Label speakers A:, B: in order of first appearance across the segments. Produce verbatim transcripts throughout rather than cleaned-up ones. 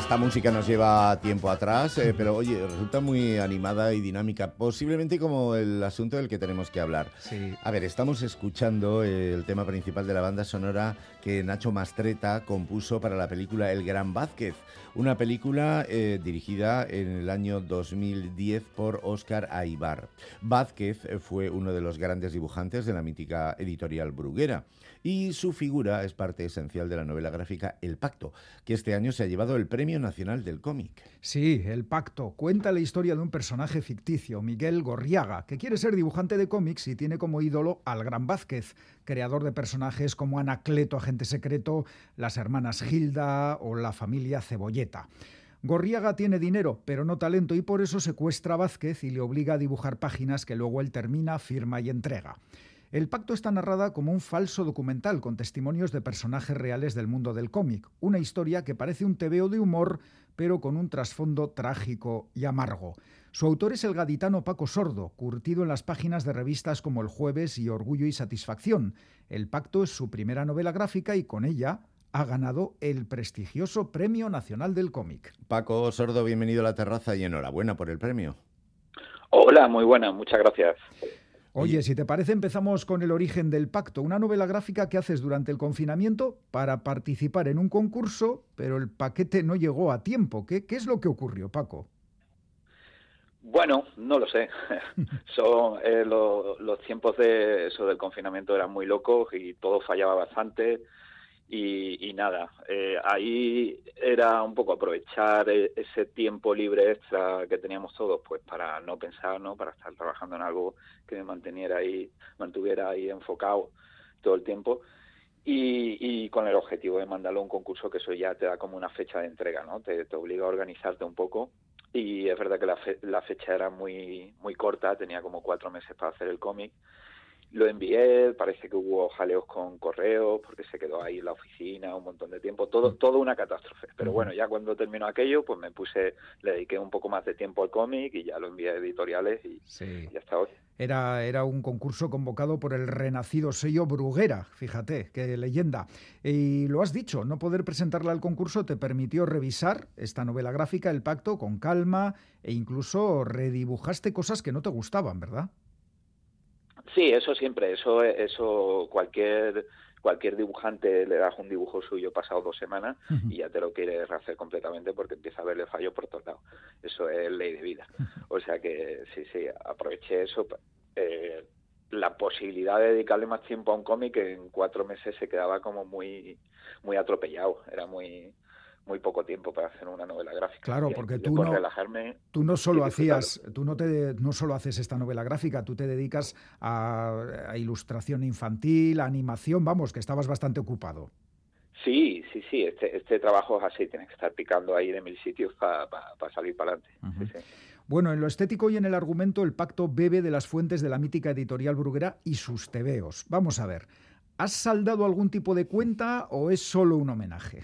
A: esta música nos lleva tiempo atrás, eh, pero oye, resulta muy animada y dinámica, posiblemente como el asunto del que tenemos que hablar.
B: Sí.
A: A ver, estamos escuchando el tema principal de la banda sonora que Nacho Mastretta compuso para la película El Gran Vázquez, una película eh, dirigida en el año dos mil diez por Óscar Aybar. Vázquez fue uno de los grandes dibujantes de la mítica editorial Bruguera y su figura es parte esencial de la novela gráfica El Pacto, que este año se ha llevado el Premio Nacional del Cómic.
B: Sí, El Pacto cuenta la historia de un personaje ficticio, Miguel Gorriaga, que quiere ser dibujante de cómics y tiene como ídolo al Gran Vázquez, creador de personajes como Anacleto, agente secreto, las hermanas Gilda o la familia Cebolleta. Gorriaga tiene dinero, pero no talento, y por eso secuestra a Vázquez y le obliga a dibujar páginas que luego él termina, firma y entrega. El Pacto está narrada como un falso documental con testimonios de personajes reales del mundo del cómic, una historia que parece un tebeo de humor, pero con un trasfondo trágico y amargo. Su autor es el gaditano Paco Sordo, curtido en las páginas de revistas como El Jueves y Orgullo y Satisfacción. El Pacto es su primera novela gráfica y con ella ha ganado el prestigioso Premio Nacional del Cómic.
A: Paco Sordo, bienvenido a La Terraza y enhorabuena por el premio.
C: Hola, muy buena, muchas gracias.
B: Oye, si te parece, empezamos con El origen del Pacto, una novela gráfica que haces durante el confinamiento para participar en un concurso, pero el paquete no llegó a tiempo. ¿Qué, qué es lo que ocurrió, Paco?
C: Bueno, no lo sé. Son eh, lo, los tiempos de eso del confinamiento eran muy locos y todo fallaba bastante. Y, y nada, eh, ahí era un poco aprovechar ese tiempo libre extra que teníamos todos, pues para no pensar, ¿no? Para estar trabajando en algo que me manteniera ahí, mantuviera ahí enfocado todo el tiempo. Y, y con el objetivo de mandarlo a un concurso, que eso ya te da como una fecha de entrega, ¿no? Te, te obliga a organizarte un poco. Y es verdad que la, fe, la fecha era muy, muy corta, tenía como cuatro meses para hacer el cómic. Lo envié, parece que hubo jaleos con correos, porque se quedó ahí en la oficina un montón de tiempo, todo todo una catástrofe. Pero bueno, ya cuando terminó aquello, pues me puse, le dediqué un poco más de tiempo al cómic y ya lo envié a editoriales y,
B: sí.
C: y hasta hoy.
B: Era, era un concurso convocado por el renacido sello Bruguera, fíjate, qué leyenda. Y lo has dicho, no poder presentarla al concurso te permitió revisar esta novela gráfica, El Pacto, con calma, e incluso redibujaste cosas que no te gustaban, ¿verdad?
C: Sí, eso siempre, eso eso cualquier cualquier dibujante le das un dibujo suyo pasado dos semanas y ya te lo quiere rehacer completamente porque empieza a verle fallo por todos lados. Eso es ley de vida. O sea que sí, sí, aproveché eso. Eh, la posibilidad de dedicarle más tiempo a un cómic en cuatro meses se quedaba como muy muy atropellado, era muy muy poco tiempo para hacer una novela gráfica.
B: Claro,
C: y
B: porque tú no,
C: relajarme
B: tú no solo hacías, tú no te, no solo haces esta novela gráfica, tú te dedicas a, a ilustración infantil, a animación, vamos, que estabas bastante ocupado.
C: Sí, sí, sí, este, este trabajo es así, tienes que estar picando ahí de mil sitios para pa, pa salir para adelante. Uh-huh. Sí, sí.
B: Bueno, en lo estético y en el argumento, El Pacto bebe de las fuentes de la mítica editorial Bruguera y sus tebeos. Vamos a ver, ¿has saldado algún tipo de cuenta o es solo un homenaje?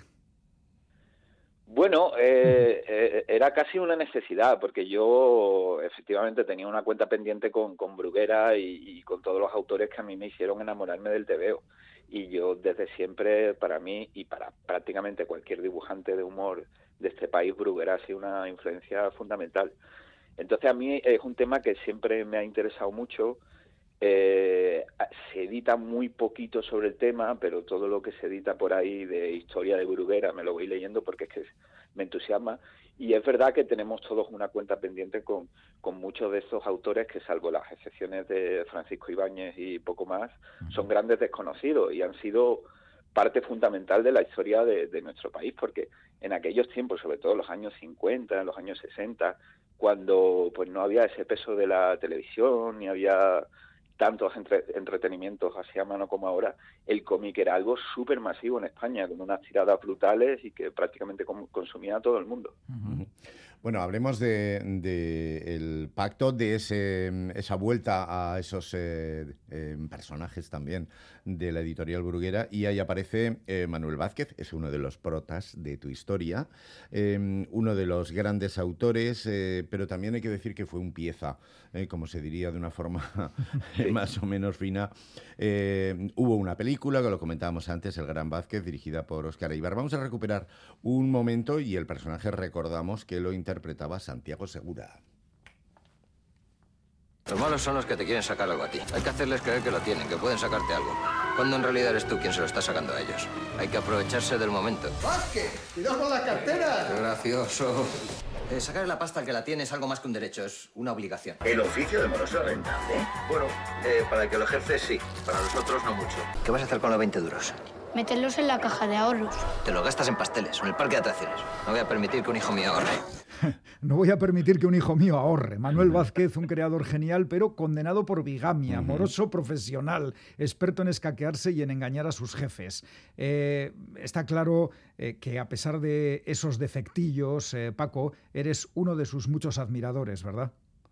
C: Bueno, eh, eh, era casi una necesidad, porque yo efectivamente tenía una cuenta pendiente con, con Bruguera y, y con todos los autores que a mí me hicieron enamorarme del tebeo. Y yo desde siempre, para mí y para prácticamente cualquier dibujante de humor de este país, Bruguera ha sido una influencia fundamental. Entonces a mí es un tema que siempre me ha interesado mucho. Eh, se edita muy poquito sobre el tema, pero todo lo que se edita por ahí de historia de Bruguera me lo voy leyendo porque es que me entusiasma. Y es verdad que tenemos todos una cuenta pendiente con, con muchos de estos autores que, salvo las excepciones de Francisco Ibáñez y poco más, son grandes desconocidos y han sido parte fundamental de la historia de, de nuestro país, porque en aquellos tiempos, sobre todo en los años cincuenta, en los años sesenta, cuando pues no había ese peso de la televisión, ni había tantos entre, entretenimientos así a mano como ahora, el cómic era algo súper masivo en España, con unas tiradas brutales y que prácticamente com- consumía a todo el mundo.
A: Uh-huh. Bueno, hablemos de, de el pacto, de ese, esa vuelta a esos eh, eh, personajes también de la editorial Bruguera, y ahí aparece eh, Manuel Vázquez, es uno de los protas de tu historia, eh, uno de los grandes autores, eh, pero también hay que decir que fue un pieza, eh, como se diría de una forma
C: Sí.
A: más o menos fina. Eh, hubo una película, que lo comentábamos antes, El Gran Vázquez, dirigida por Óscar Eibar. Vamos a recuperar un momento y el personaje recordamos que lo interpretaba Santiago Segura.
D: Los malos son los que te quieren sacar algo a ti. Hay que hacerles creer que lo tienen, que pueden sacarte algo. Cuando en realidad eres tú quien se lo está sacando a ellos. Hay que aprovecharse del momento.
E: ¡Vázquez! ¡Cuidado con la cartera!
D: ¡Qué gracioso! Eh, sacarle la pasta al que la tiene es algo más que un derecho, es una obligación.
F: ¿El oficio de moroso es rentable? Bueno, eh, para el que lo ejerce sí, para los otros no mucho.
D: ¿Qué vas a hacer con los veinte duros?
G: Meterlos en la caja de ahorros.
D: Te los gastas en pasteles o en el parque de atracciones. No voy a permitir que un hijo mío ahorre.
B: No voy a permitir que un hijo mío ahorre. Manuel Vázquez, un creador genial, pero condenado por bigamia, moroso profesional, experto en escaquearse y en engañar a sus jefes. Eh, está claro eh, que a pesar de esos defectillos, eh, Paco, eres uno de sus muchos admiradores, ¿verdad?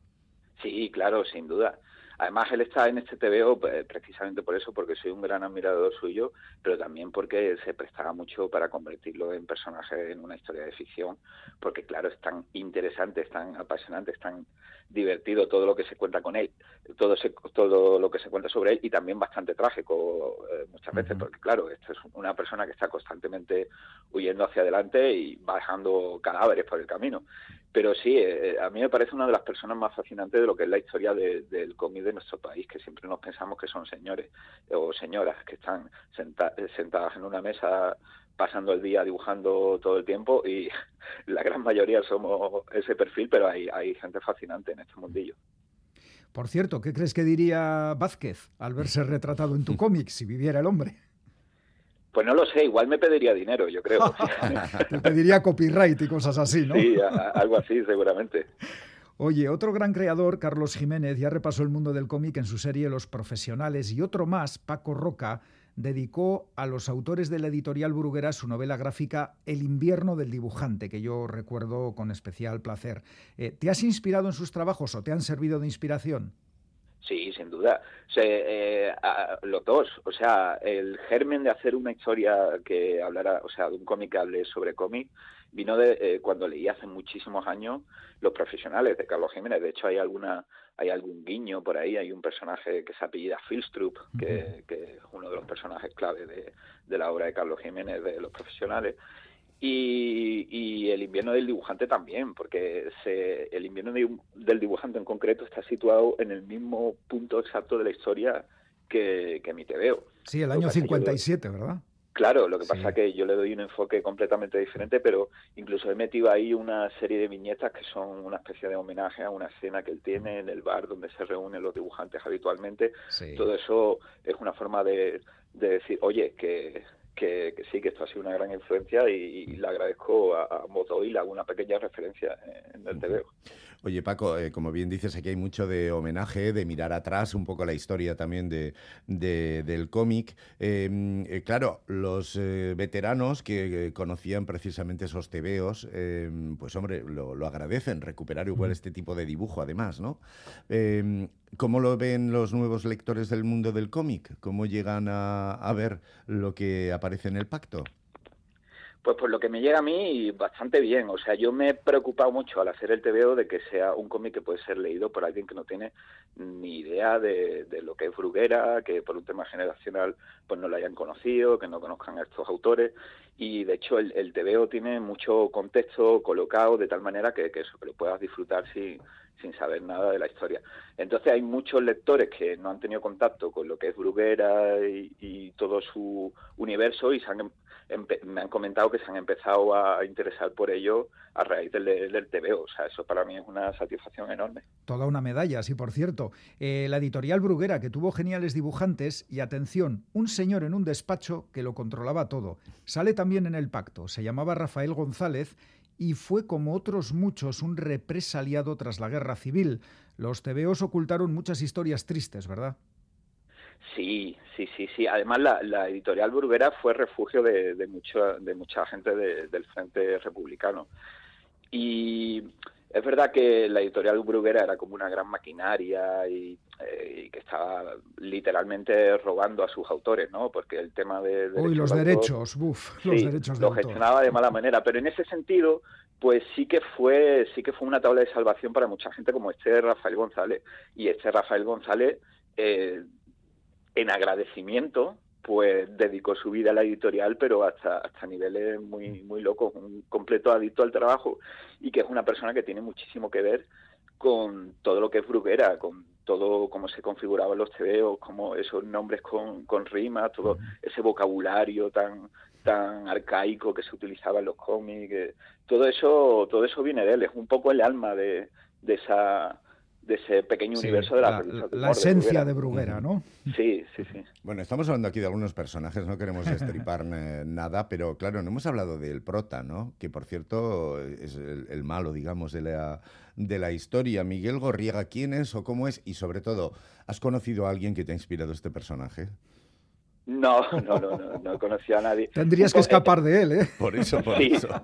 C: Sí, claro, sin duda. Además, él está en este T V O pues, precisamente por eso, porque soy un gran admirador suyo, pero también porque se prestaba mucho para convertirlo en personaje en una historia de ficción, porque claro, es tan interesante, es tan apasionante, es tan divertido todo lo que se cuenta con él, todo se, todo lo que se cuenta sobre él, y también bastante trágico eh, muchas veces, porque claro, esta es una persona que está constantemente huyendo hacia adelante y bajando cadáveres por el camino. Pero sí, eh, a mí me parece una de las personas más fascinantes de lo que es la historia de, del cómic de nuestro país, que siempre nos pensamos que son señores o señoras que están senta, sentadas en una mesa pasando el día dibujando todo el tiempo, y la gran mayoría somos ese perfil, pero hay, hay gente fascinante en este mundillo.
B: Por cierto, ¿qué crees que diría Vázquez al verse retratado en tu cómic si viviera el hombre?
C: Pues no lo sé, igual me pediría dinero, yo creo.
B: Te pediría copyright y cosas así, ¿no?
C: Sí, a, algo así seguramente.
B: Oye, otro gran creador, Carlos Jiménez, ya repasó el mundo del cómic en su serie Los Profesionales, y otro más, Paco Roca, dedicó a los autores de la editorial Bruguera su novela gráfica El invierno del dibujante, que yo recuerdo con especial placer. Eh, ¿Te has inspirado en sus trabajos o te han servido de inspiración?
C: Sí, sin duda. O sea, eh, a, los dos. O sea, el germen de hacer una historia que hablara, o sea, de un cómic que hable sobre cómic, vino de eh, cuando leí hace muchísimos años Los Profesionales de Carlos Jiménez. De hecho, hay alguna, hay algún guiño por ahí. Hay un personaje que se apellida Filstrup, que, uh-huh. que es uno de los personajes clave de, de la obra de Carlos Jiménez de Los Profesionales. Y, y el invierno del dibujante también, porque se, el invierno de, del dibujante en concreto está situado en el mismo punto exacto de la historia que, que mi T V O.
B: Sí, el año cincuenta y siete, ¿verdad?
C: Claro, lo que
B: sí.
C: pasa es que yo le doy un enfoque completamente diferente, pero incluso he metido ahí una serie de viñetas que son una especie de homenaje a una escena que él tiene en el bar donde se reúnen los dibujantes habitualmente. Sí. Todo eso es una forma de, de decir, oye, que... Que, que sí, que esto ha sido una gran influencia, y, y le agradezco a, a Moto y le hago una pequeña referencia en el T V O.
A: Oye, Paco, eh, como bien dices, aquí hay mucho de homenaje, de mirar atrás un poco la historia también de, de, del cómic. Eh, eh, claro, los eh, veteranos que eh, conocían precisamente esos T V Os, eh, pues hombre, lo, lo agradecen, recuperar igual este tipo de dibujo además, ¿no? Eh, ¿Cómo lo ven los nuevos lectores del mundo del cómic? ¿Cómo llegan a, a ver lo que aparece en el pacto?
C: Pues por lo que me llega a mí, bastante bien. O sea, yo me he preocupado mucho al hacer el T V O de que sea un cómic que puede ser leído por alguien que no tiene ni idea de, de lo que es Bruguera, que por un tema generacional pues no lo hayan conocido, que no conozcan a estos autores. Y de hecho el, el T V O tiene mucho contexto colocado de tal manera que, que eso, que lo puedas disfrutar sin, sin saber nada de la historia. Entonces hay muchos lectores que no han tenido contacto con lo que es Bruguera y, y todo su universo, y se han, empe- me han comentado que se han empezado a interesar por ello a raíz del, del T V O. O sea, eso para mí es una satisfacción enorme.
B: Toda una medalla, sí, por cierto. Eh, la editorial Bruguera, que tuvo geniales dibujantes y, atención, un señor en un despacho que lo controlaba todo. Sale también en el pacto. Se llamaba Rafael González y fue, como otros muchos, un represaliado tras la guerra civil. Los T V Os ocultaron muchas historias tristes, ¿verdad?
C: Sí, sí, sí, sí. Además, la, la editorial Bruguera fue refugio de, de, mucho, de mucha gente de, del Frente Republicano. Y Es verdad que la editorial Bruguera era como una gran maquinaria y, eh, y que estaba literalmente robando a sus autores, ¿no? Porque el tema de... de
B: Uy, los
C: de
B: derechos, buf,
C: sí,
B: los derechos de
C: lo
B: autor.
C: gestionaba de mala manera, pero en ese sentido, pues sí que fue sí que fue una tabla de salvación para mucha gente como este Rafael González. Y este Rafael González, eh, en agradecimiento, pues dedicó su vida a la editorial, pero hasta hasta niveles muy muy locos, un completo adicto al trabajo, y que es una persona que tiene muchísimo que ver con todo lo que es Bruguera, con todo cómo se configuraban los tebeos, como esos nombres con, con rimas, todo ese vocabulario tan tan arcaico que se utilizaba en los cómics, todo eso todo eso viene de él, es un poco el alma de, de esa de ese pequeño
B: sí,
C: universo de la,
B: la,
C: la,
B: la esencia de Bruguera, ¿no?
C: Sí, sí, sí.
A: Bueno, estamos hablando aquí de algunos personajes, no queremos estripar nada, pero claro, no hemos hablado del prota, ¿no? Que por cierto es el, el malo, digamos, de la, de la historia. Miguel Gorriaga, ¿quién es o cómo es? Y sobre todo, ¿has conocido a alguien que te ha inspirado este personaje?
C: No, no, no, no, no he conocido a nadie.
B: Tendrías que escapar de él, ¿eh?
A: Por eso, por
C: sí.
A: eso.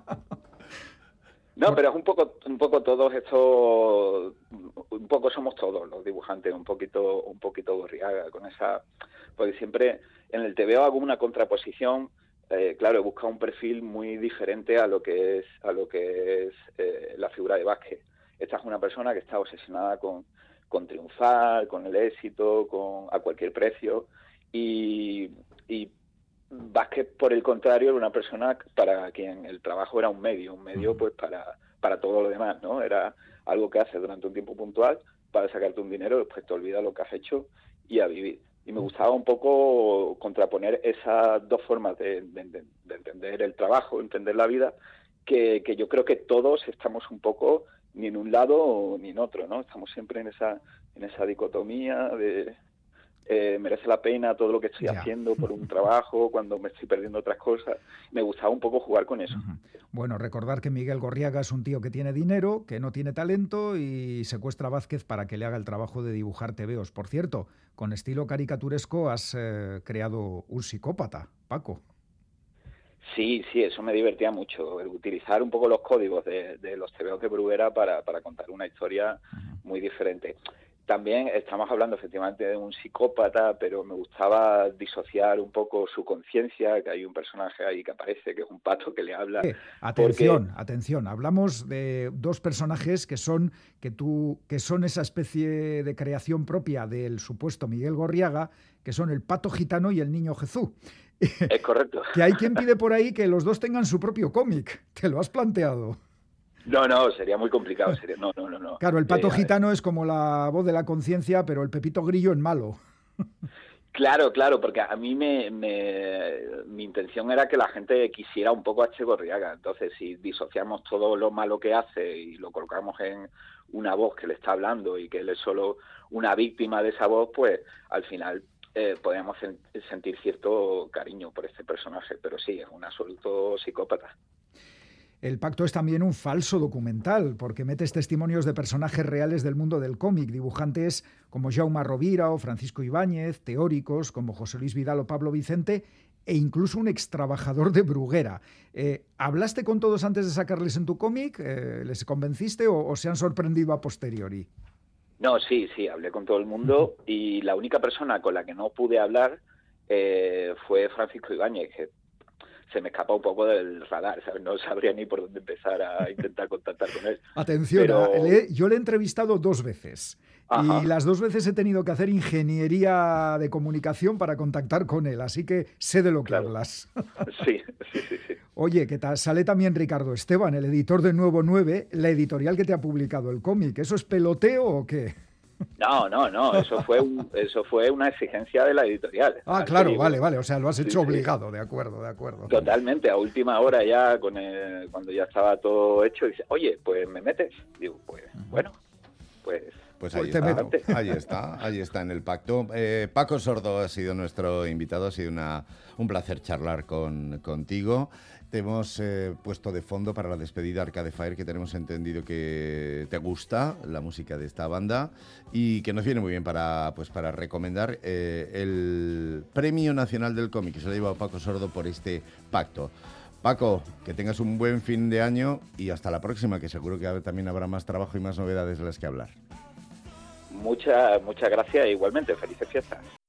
C: No, pero es un poco, un poco todos estos, un poco somos todos los dibujantes, un poquito, un poquito Gorriaga, con esa, porque siempre en el tebeo hago una contraposición, eh, claro, he buscado un perfil muy diferente a lo que es, a lo que es eh, la figura de Vázquez. Esta es una persona que está obsesionada con, con triunfar, con el éxito, con a cualquier precio, y, y Vázquez, por el contrario, era una persona para quien el trabajo era un medio, un medio pues para, para todo lo demás, ¿no? Era algo que haces durante un tiempo puntual para sacarte un dinero, después te olvidas lo que has hecho y a vivir. Y me gustaba un poco contraponer esas dos formas de, de, de entender el trabajo, entender la vida, que, que yo creo que todos estamos un poco ni en un lado ni en otro, ¿no? Estamos siempre en esa, en esa dicotomía de... Eh, merece la pena todo lo que estoy
B: ya.
C: haciendo por un trabajo, cuando me estoy perdiendo otras cosas. Me gustaba un poco jugar con eso.
B: Uh-huh. Bueno, recordar que Miguel Gorriaga es un tío que tiene dinero, que no tiene talento y secuestra a Vázquez para que le haga el trabajo de dibujar tebeos. Por cierto, con estilo caricaturesco has eh, creado un psicópata, Paco.
C: Sí, sí, eso me divertía mucho, el utilizar un poco los códigos de, de los tebeos de Bruguera para, para contar una historia uh-huh. muy diferente. También estamos hablando efectivamente de un psicópata, pero me gustaba disociar un poco su conciencia, que hay un personaje ahí que aparece, que es un pato que le habla.
B: Eh, atención,
C: porque...
B: atención, hablamos de dos personajes que son, que, tú, que son esa especie de creación propia del supuesto Miguel Gorriaga, que son el pato gitano y el niño Jesús.
C: Es correcto.
B: Que hay quien pide por ahí que los dos tengan su propio cómic. ¿Te lo has planteado?
C: No, no, sería muy complicado. Sería... No, no, no, no.
B: Claro, el pato
C: eh,
B: gitano es como la voz de la conciencia, pero el Pepito Grillo en malo.
C: Claro, claro, porque a mí me, me, mi intención era que la gente quisiera un poco a Che Gorriaga. Entonces, si disociamos todo lo malo que hace y lo colocamos en una voz que le está hablando y que él es solo una víctima de esa voz, pues al final eh, podemos sentir cierto cariño por este personaje. Pero sí, es un absoluto psicópata.
B: El pacto es también un falso documental, porque metes testimonios de personajes reales del mundo del cómic, dibujantes como Jaume Rovira o Francisco Ibáñez, teóricos como José Luis Vidal o Pablo Vicente, e incluso un extrabajador de Bruguera. Eh, ¿Hablaste con todos antes de sacarles en tu cómic? Eh, ¿Les convenciste o, o se han sorprendido a posteriori?
C: No, sí, sí, hablé con todo el mundo y la única persona con la que no pude hablar eh, fue Francisco Ibáñez, que se me escapa un poco del radar, ¿sabes? No sabría ni por dónde empezar a intentar contactar con él.
B: Atención, pero... le, yo le he entrevistado dos veces. Ajá. Y las dos veces he tenido que hacer ingeniería de comunicación para contactar con él, así que sé de lo que
C: claro.
B: hablas.
C: Sí, sí, sí, sí.
B: Oye, ¿qué tal? Sale también Ricardo Esteban, el editor de Nuevo nueve, la editorial que te ha publicado el cómic. ¿Eso es peloteo o qué?
C: No, no, no, eso fue un, eso fue una exigencia de la editorial.
B: Ah, claro, vale, vale, o sea, lo has hecho sí, obligado, sí. de acuerdo, de acuerdo.
C: Totalmente, a última hora ya, con el, cuando ya estaba todo hecho, dice, oye, pues me metes. Digo, pues, bueno, pues...
A: Pues ahí, está, ahí está, ahí está en el pacto. Eh, Paco Sordo ha sido nuestro invitado, ha sido una, un placer charlar con, contigo. Te hemos eh, puesto de fondo para la despedida Arcade Fire, que tenemos entendido que te gusta la música de esta banda y que nos viene muy bien para, pues, para recomendar eh, el Premio Nacional del Cómic que se lo ha llevado Paco Sordo por este pacto. Paco, que tengas un buen fin de año y hasta la próxima, que seguro que también habrá más trabajo y más novedades de las que hablar.
C: Muchas, muchas gracias e igualmente, felices fiestas.